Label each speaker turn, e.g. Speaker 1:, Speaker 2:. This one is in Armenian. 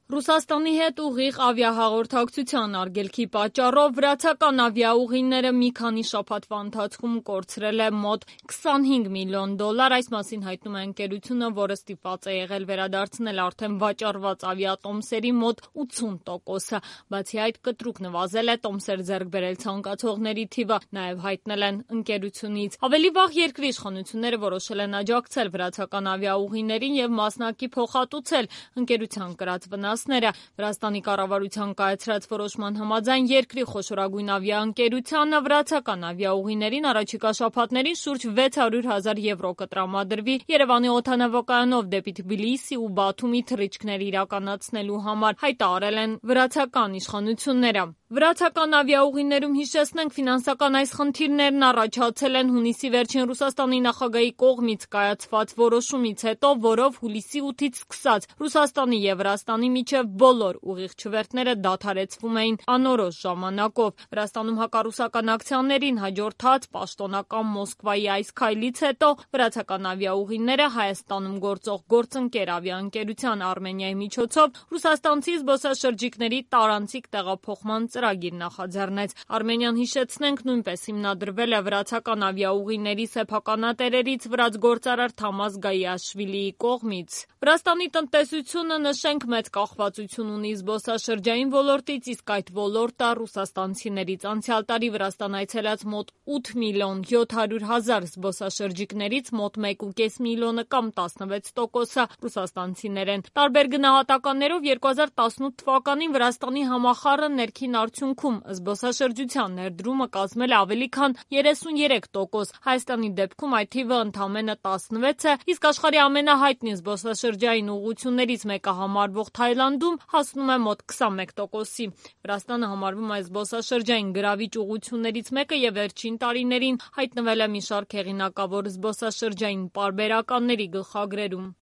Speaker 1: Ռուսաստանի հետ ուղիղ ավիահաղորդակցության արգելքի պատճառով վրացական ավիաուղիները մի քանի շաբաթվա ընթացքում կորցրել է մոտ $25 միլիոն։ Այս մասին հայտնում է ընկերությունը, որը ստիպված է եղել վերադարձնել արդեն վաճառված ավիատոմսերի մոտ 80%-ը։ Բացի այդ, կտրուկ նվազել է տոմսեր ձեռք բերել ցանկացողների թիվը, նաև հայտնել են ընկերությունից։ Ավելի վաղ երկրի իշխանությունները որոշել են աջակցել վրացական ավիաուղիներին և մասնակի փոխհատուցել ընկերության կրած վնասները։ Վրաստանի կառավարության կայացրած որոշման համաձայն երկրի խոշորագույն ավիաընկերությանը վրացական ավիաուղիներին առաջիկա շաբաթներին շուրջ 600,000 եվրո կտրամադրվի Երևանի օդանավակայանով դեպի Թբիլիսի ու Բաթումի թռիչքներ իրականացնելու համար, հայտարարել են վրացական իշխանությունները։ Վրացական ավիաուղիներում, հիշեցնենք, ֆինանսական այս խնդիրներն առաջացել են հունիսի վերջին Ռուսաստանի նախագահի կողմից կայացված որոշումից հետո, որով հուլիսի 8-ից սկսած Ռուսաստանի և Վրաստանի միջև բոլոր ուղիղ չվերթները դադարեցվում էին անորոշ ժամանակով։ Վրաստանում հակառուսական ակցիաներին հաջորդած պաշտոնական Մոսկվայի այս քայլից հետո վրացական ավիաուղիները Հայաստանում գործող գործընկեր ավիաընկերության Արմենիայի միջոցով ռուսաստանցի զբոսաշրջիկների տարանցիկ տեղափոխման ծրագիր նախաձեռնեց։ Արմենիան, հիշեցնենք, նույնպես հիմնադրվել է վրացական ավիաուղիների սեփականատերերից վրաց գործարար Թամազ Գայիաշվիլիի կողմից։ Վրաստանի տնտեսությունը, նշենք, մեծ կախվածություն ունի զբոսաշրջային ոլորտից, իսկ այդ ոլորտը ռուսաստանցիներից անցյալ տարի Վրաստան այցելած մոտ 8 միլիոն 700 հազար զբոսաշրջիկներից մոտ 1,5 միլիոնը կամ 16%-ը ռուսաստանցիներ են։ Տարբեր գնահատականներով 2018 թվականին Վրաստանի համախառն ներքին արդյունքում զբոսաշրջության ներդրումը կազմել է ավելի քան 33%, Հայաստանի դեպքում այդ թիվը ընդամենը 16 է, իսկ աշխարհի ամենահայտնի զբոսաշրջային ուղղություններից մեկը համարվող Թայլանդում հասնում է մոտ 21%-ի։ Վրաստանը համարվում է զբոսաշրջային գրավիչ ուղղություններից մեկը և վերջին տարիներին հայտնվել է մի շարք հեղինակավոր զբոսաշրջային պարբերականների գլխագրերում։